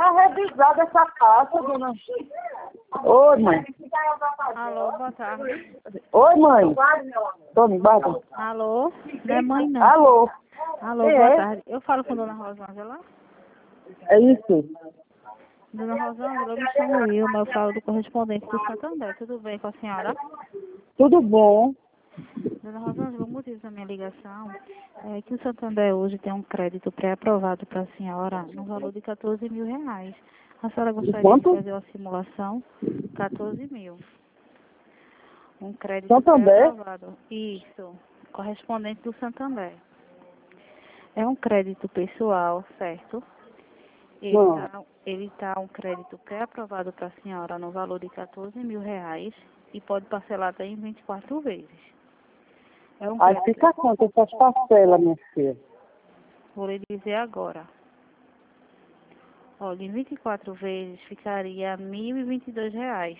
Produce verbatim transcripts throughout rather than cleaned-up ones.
Tá revisada essa casa, dona. Oi, mãe. Alô, boa tarde. Oi, mãe. Tome, bata. Alô? Não é mãe, não. Alô. Alô, Quem boa é? tarde. Eu falo com Dona Rosângela. É isso. Dona Rosângela, eu me chamo Wilma, eu falo do correspondente do Santander. Tudo bem com a senhora? Tudo bom? Dona Rosângela, o motivo da minha ligação é que o Santander hoje tem um crédito pré-aprovado para a senhora no valor de quatorze mil reais. A senhora gostaria de Quanto? fazer uma simulação? quatorze mil. Um crédito Santander? pré-aprovado. Isso, correspondente do Santander. É um crédito pessoal, certo? Ele Não. está ele tá um crédito pré-aprovado para a senhora no valor de quatorze mil reais e pode parcelar até em vinte e quatro vezes. É um Aí crédito, fica quanto essas parcelas, minha filha? vou lhe dizer agora. Olha, em vinte e quatro vezes ficaria mil e vinte e dois reais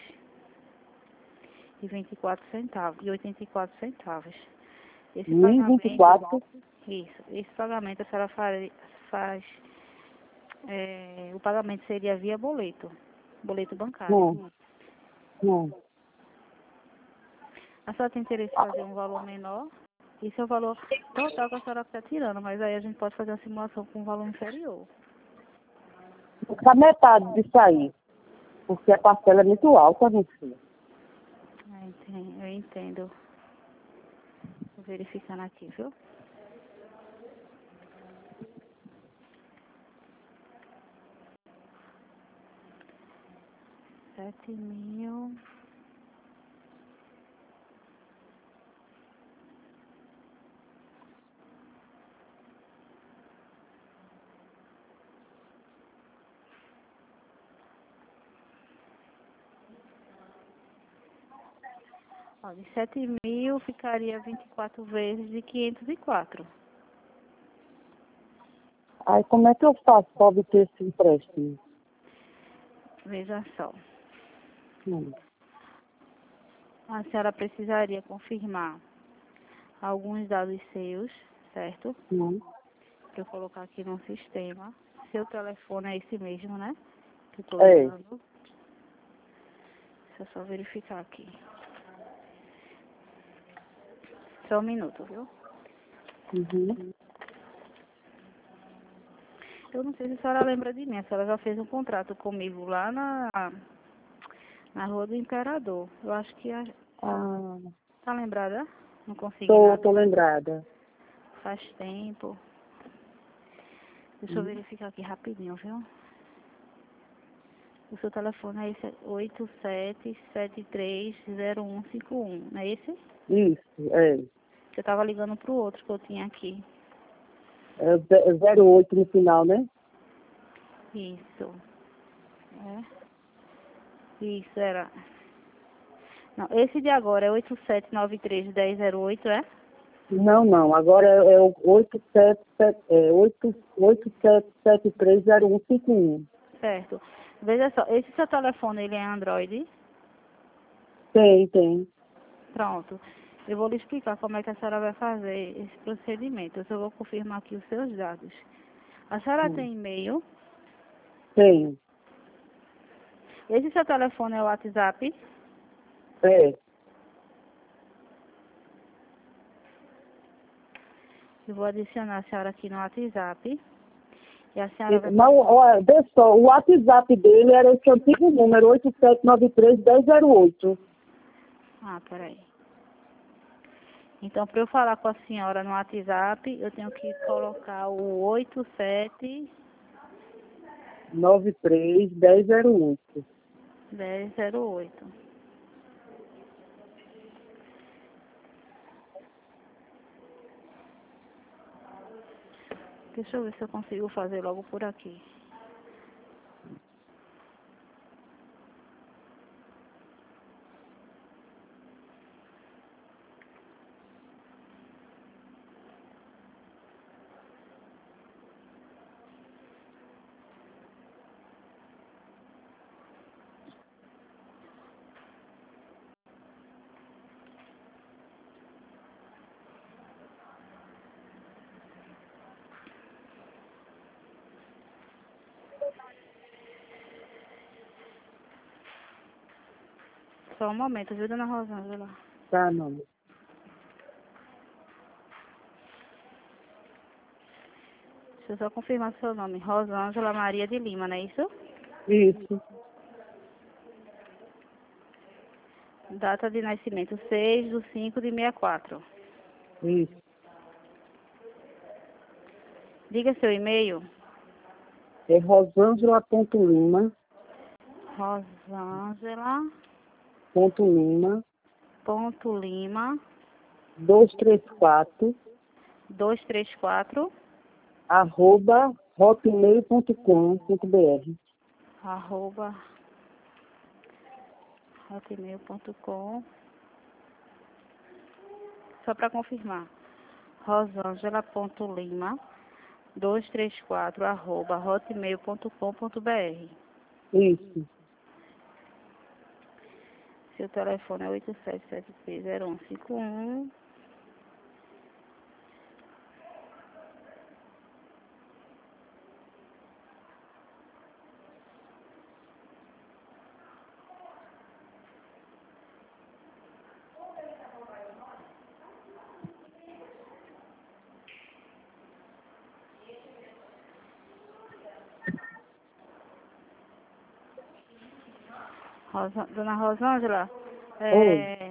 e vinte e quatro centavos e oitenta e quatro centavos. Esse Mil e vinte e pagamento, quatro. isso, esse pagamento a senhora faz, faz é, o pagamento seria via boleto, boleto bancário. Não. Não. A senhora tem interesse em fazer um valor menor? Isso é o valor total que a senhora está tirando, mas aí a gente pode fazer a simulação com um valor inferior. Fica metade disso aí. Porque a parcela é muito alta, minha filha. Eu entendo. Eu entendo. Tô verificando aqui, viu? Sete mil. Olha, de sete mil ficaria vinte e quatro vezes de quinhentos e quatro. Aí como é que eu faço para obter esse empréstimo? Veja só. Hum. A senhora precisaria confirmar alguns dados seus, certo? Hum. Para eu colocar aqui no sistema. Seu telefone é esse mesmo, né? Que eu tô É. ligando. Deixa eu só verificar aqui. Só um minuto, viu? Uhum. Eu não sei se a senhora lembra de mim. A senhora já fez um contrato comigo lá na, na Rua do Imperador. Eu acho que... A, Ah, tá lembrada? Não consegui tô, nada. tô lembrada. Faz tempo. Deixa eu Hum. verificar aqui rapidinho, viu? O seu telefone é esse oito sete sete três zero um cinco um, não é esse? Isso, é. Que eu tava ligando pro outro que eu tinha aqui. É ze- zero oito no final, né? Isso. É. Isso, era. Não, esse de agora é oito sete nove três um zero zero oito, é? Não, não. Agora é, é o oito sete sete, é, oito oito sete sete três zero um cinco um. Certo. Veja só, esse seu telefone, ele é Android? Tem, tem. Pronto. Eu vou lhe explicar como é que a senhora vai fazer esse procedimento. Eu só vou confirmar aqui os seus dados. A senhora Hum. tem e-mail? Tem. Esse seu telefone é o WhatsApp? É. Eu vou adicionar a senhora aqui no WhatsApp. E a senhora vai E- Não, passar. ó, vê só, o WhatsApp dele era esse antigo número, oito sete nove três um zero zero oito. Ah, peraí. Então, para eu falar com a senhora no WhatsApp, eu tenho que colocar o oito sete nove três um zero zero oito. um zero zero oito. Deixa eu ver se eu consigo fazer logo por aqui. Só um momento, viu, dona Rosângela? Tá, não. Deixa eu só confirmar seu nome. Rosângela Maria de Lima, não é isso? Isso, Data de nascimento seis de cinco de sessenta e quatro. isso. Diga seu e-mail. É Rosângela ponto Lima, Rosângela ponto Lima, ponto Lima duzentos e trinta e quatro, duzentos e trinta e quatro arroba hotmail ponto com ponto br. arroba hotmail ponto com. Só para confirmar. Rosângela ponto Lima duzentos e trinta e quatro arroba hotmail ponto com ponto br. Isso. Seu telefone é oito sete sete três zero um cinco um. Rosa, dona Rosângela, é,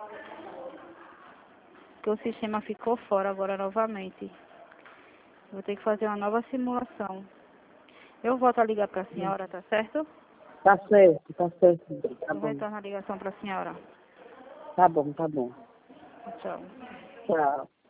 que o sistema ficou fora agora novamente. Vou ter que fazer uma nova simulação. Eu volto a ligar para a senhora, tá certo? Tá certo, tá certo. Tá Eu bom. retorno a ligação para a senhora. Tá bom, tá bom. Tchau. Tchau.